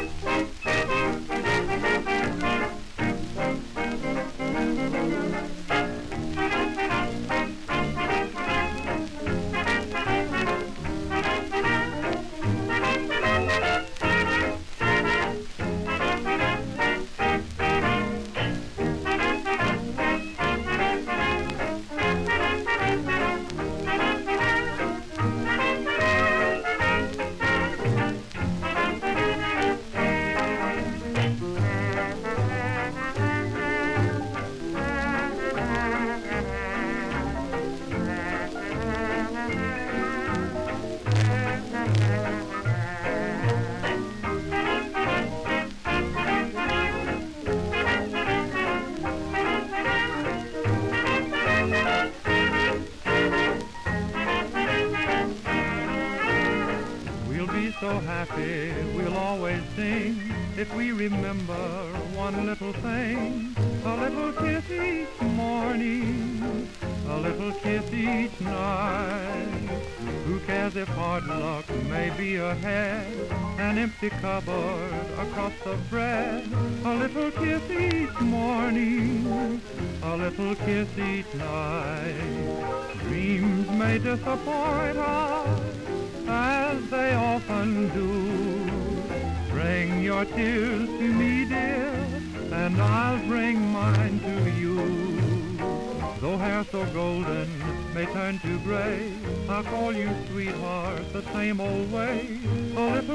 So happy we'll always sing if we remember one little thing. A little kiss each morning, a little kiss each night. Who cares if hard luck may be ahead, an empty cupboard, a crust of bread. A little kiss each morning, a little kiss each night. Dreams may disappoint us, as they often do. Bring your tears to me, dear, and I'll bring mine to you. Though hair so golden may turn to gray, I'll call you sweetheart the same old way. A little